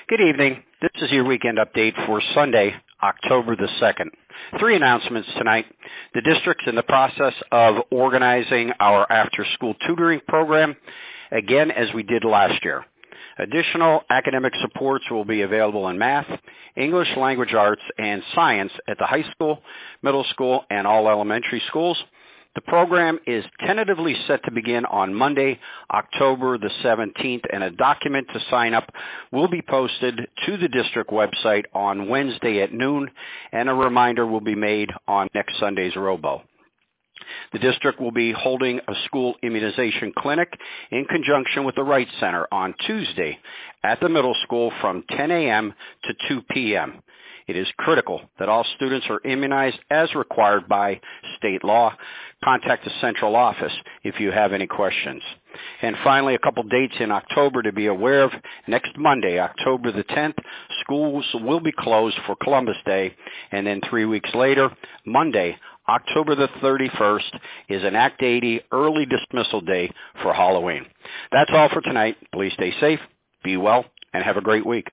Good evening. This is your weekend update for Sunday, October the 2nd. 3 announcements tonight. The district's in the process of organizing our after-school tutoring program, again as we did last year. Additional academic supports will be available in math, English language arts, and science at the high school, middle school, and all elementary schools. The program is tentatively set to begin on Monday, October the 17th, and a document to sign up will be posted to the district website on Wednesday at noon, and a reminder will be made on next Sunday's Robo. The district will be holding a school immunization clinic in conjunction with the Wright Center on Tuesday at the middle school from 10 a.m. to 2 p.m. It is critical that all students are immunized as required by state law. Contact the central office if you have any questions. And finally, a couple dates in October to be aware of. Next Monday, October the 10th, schools will be closed for Columbus Day. And then 3 weeks later, Monday, October the 31st, is an Act 80 early dismissal day for Halloween. That's all for tonight. Please stay safe, be well, and have a great week.